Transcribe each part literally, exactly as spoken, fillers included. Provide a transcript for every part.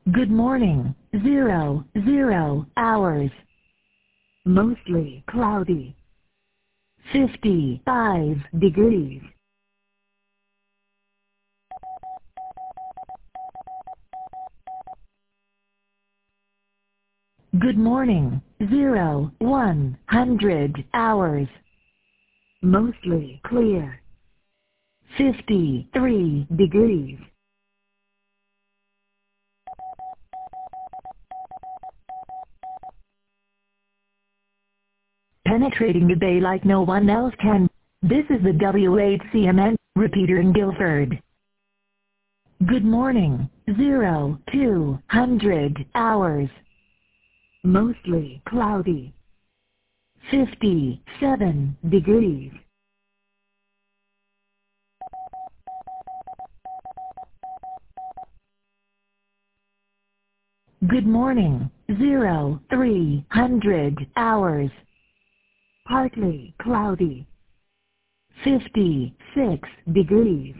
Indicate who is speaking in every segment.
Speaker 1: Good morning. Zero, zero hours. Mostly cloudy. fifty-five degrees. Good morning. Zero, one hundred hours. Mostly clear. fifty-three degrees. Penetrating the bay like no one else can. This is the W eight C M N repeater in Guilford. Good morning. Zero, two hundred hours. Mostly cloudy. fifty-seven degrees. Good morning. Zero, three hundred hours. Partly cloudy. fifty-six degrees.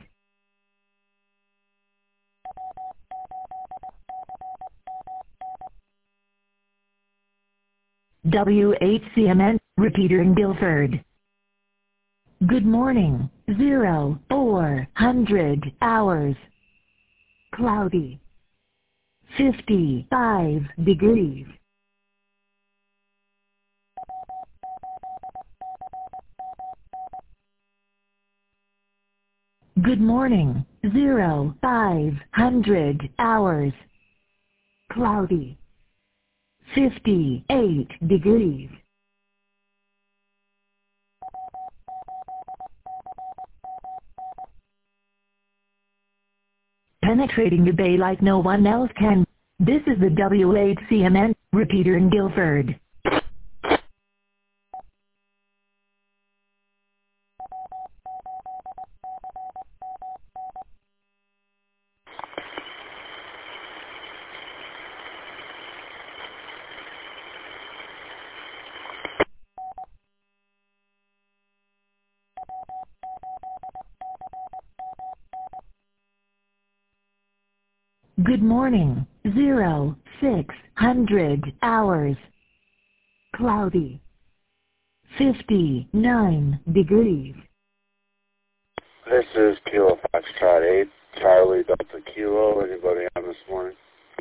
Speaker 1: W eight C M N repeater in Guilford. Good morning. Zero, four hundred hours. Cloudy. fifty-five degrees. Good morning. Zero, five hundred hours. Cloudy. fifty-eight degrees. Penetrating the bay like no one else can. This is the W eight C M N repeater in Guilford. Good morning. Zero, six hundred hours. Cloudy. fifty-nine degrees.
Speaker 2: This is Kilo Foxtrot eight, Charlie Delta Kilo. Anybody on this morning?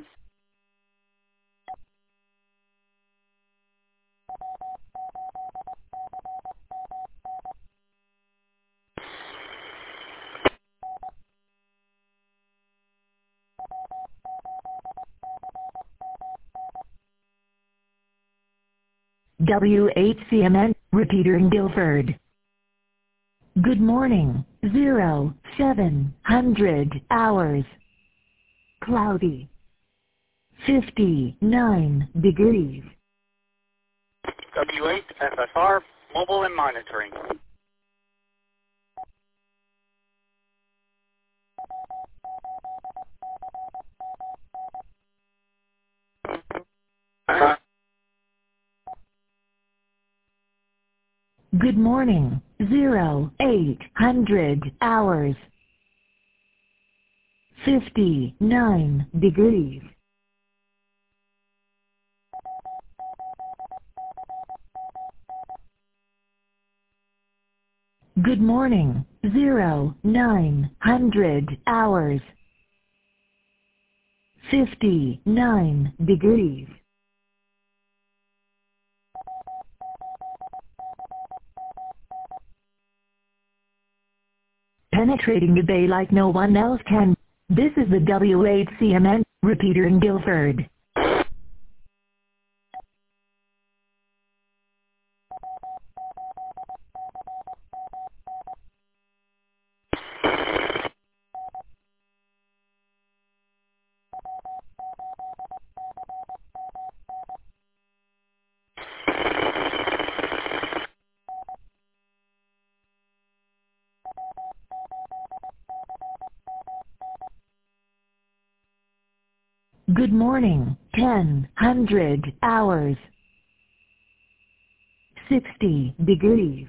Speaker 1: W eight C M N repeater in Guilford. Good morning. Zero, seven hundred hours. Cloudy. fifty-nine degrees.
Speaker 3: W eight F F R, mobile and monitoring.
Speaker 1: Good morning. Zero, eight hundred hours. fifty-nine degrees. Good morning. Zero, nine hundred hours. fifty-nine degrees. Penetrating the bay like no one else can. This is the W eight C M N repeater in Guilford. Good morning. ten hundred hours. sixty degrees.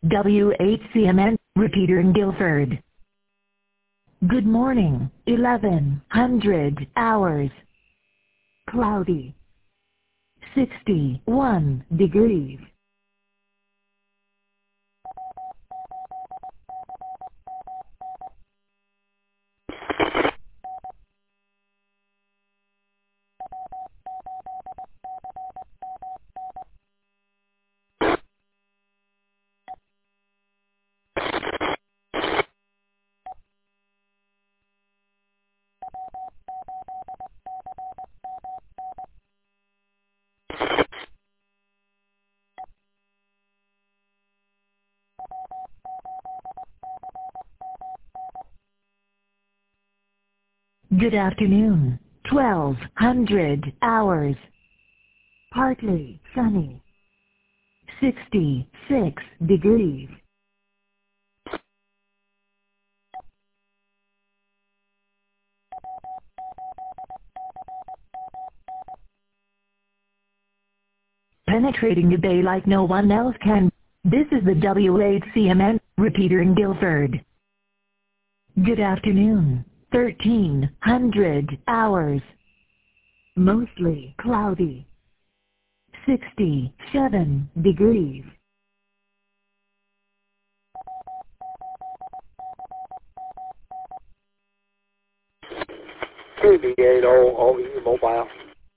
Speaker 1: W H C M N, repeater in Guilford. Good morning, eleven hundred hours. Cloudy. sixty-one degrees. Good afternoon, twelve hundred hours. Partly sunny. sixty-six degrees. Penetrating the bay like no one else can. This is the W H C M N, repeater in Guilford. Good afternoon, thirteen hundred hours. Mostly cloudy. sixty-seven degrees.
Speaker 4: K B eight zero O E mobile.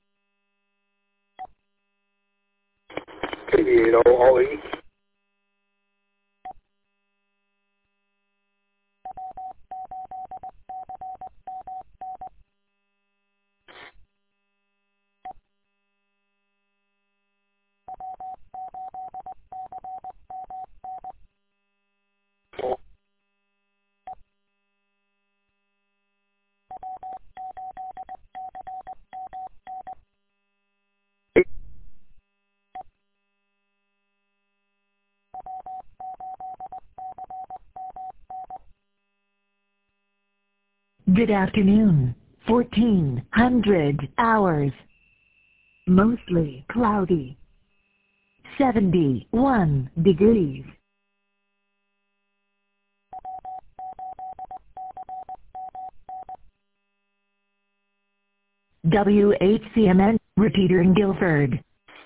Speaker 4: K B eight zero O E.
Speaker 1: Good afternoon, fourteen hundred hours. Mostly cloudy. seventy-one degrees. W H C M N, repeater in Guilford.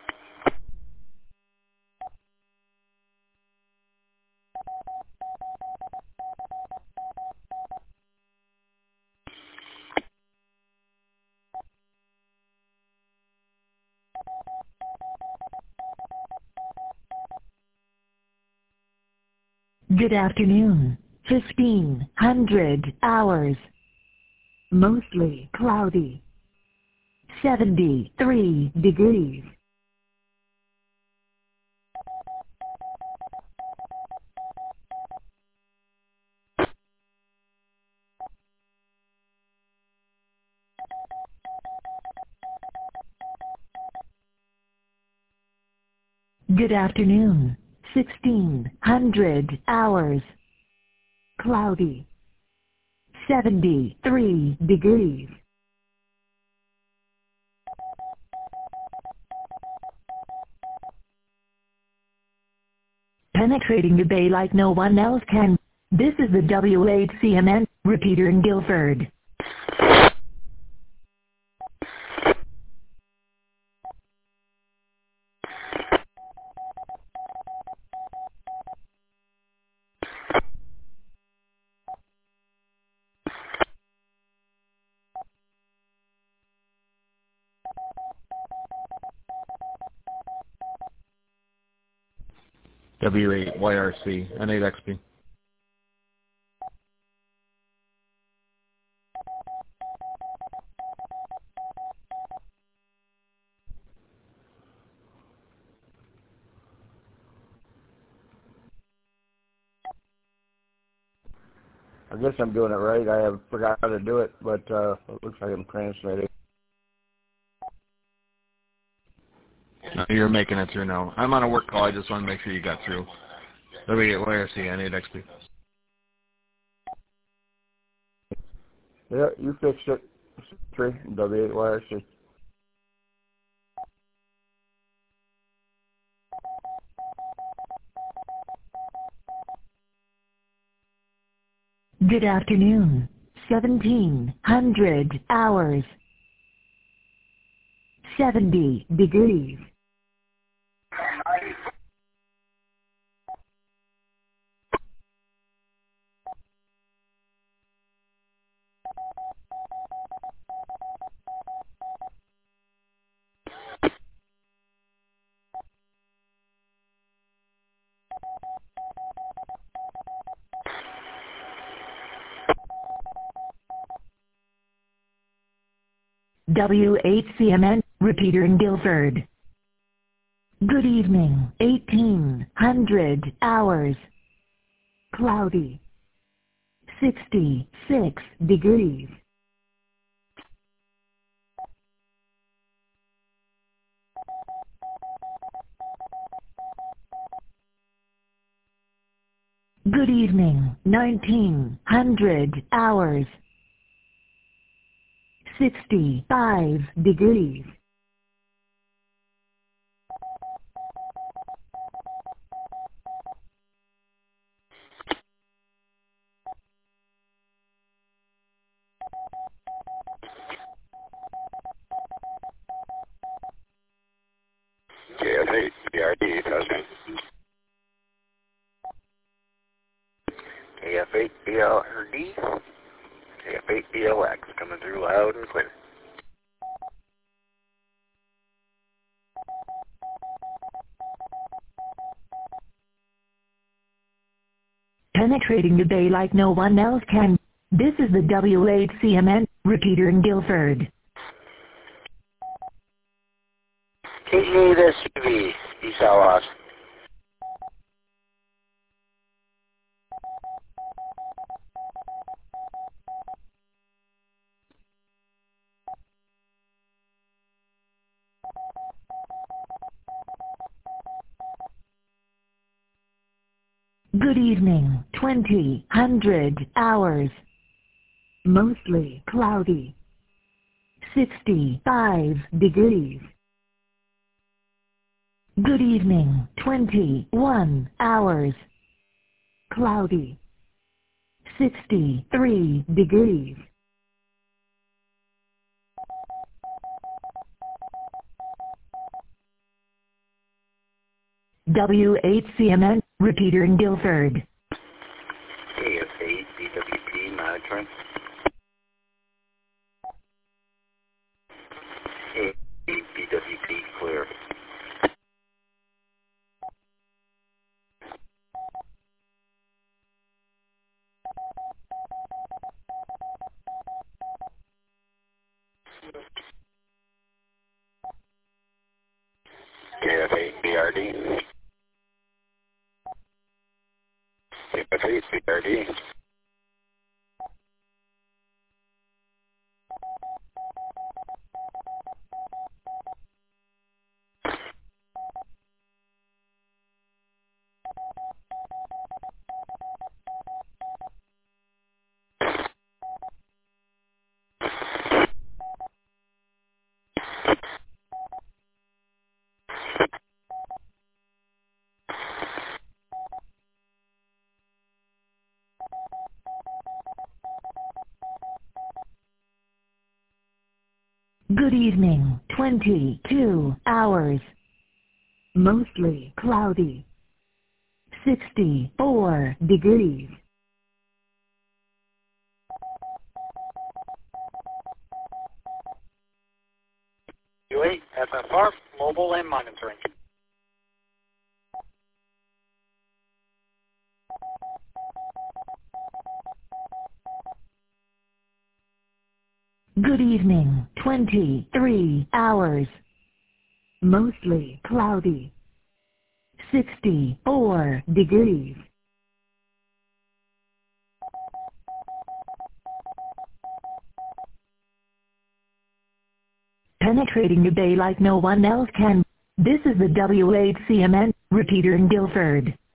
Speaker 1: Good afternoon, fifteen hundred hours. Mostly cloudy. seventy-three degrees. Good afternoon, sixteen hundred hours. Cloudy. seventy-three degrees. Penetrating the bay like no one else can. This is the W H C M N, repeater in Guilford.
Speaker 5: W eight Y R C, N eight X P.
Speaker 4: I guess I'm doing it right. I have forgot how to do it, but uh, it looks like I'm translating.
Speaker 5: No, you're making it through now. I'm on a work call. I just want to make sure you got through. W eight Y R C, N eight X P.
Speaker 4: Yeah, you fixed it. Three W eight Y R C.
Speaker 1: Good afternoon. seventeen hundred hours. seventy degrees. W H C M N, repeater in Guilford. Good evening, eighteen hundred hours. Cloudy. sixty-six degrees. Good evening, nineteen hundred hours. sixty-five degrees.
Speaker 2: K F eight B R D, testing. K F eight B L D, K F eight B L X, coming through loud and clear.
Speaker 1: Penetrating the bay like no one else can. This is the W H C M N, repeater in Guilford.
Speaker 2: K eight S U V, East Allos.
Speaker 1: Good evening, twenty hundred hours. Mostly cloudy. sixty-five degrees. Good evening, twenty-one hours. Cloudy. sixty-three degrees. W H C M N, repeater in Guilford.
Speaker 2: K F eight B W P monitoring. K F eight B W P clear. K F eight B R D. K F eight B R D.
Speaker 1: Good evening, twenty-two hours. Mostly cloudy. sixty-four degrees.
Speaker 3: W eight F F R, mobile and monitoring.
Speaker 1: Good evening, twenty-three hours. Mostly cloudy. sixty-four degrees. Penetrating the bay like no one else can. This is the W H C M N, repeater in Guilford.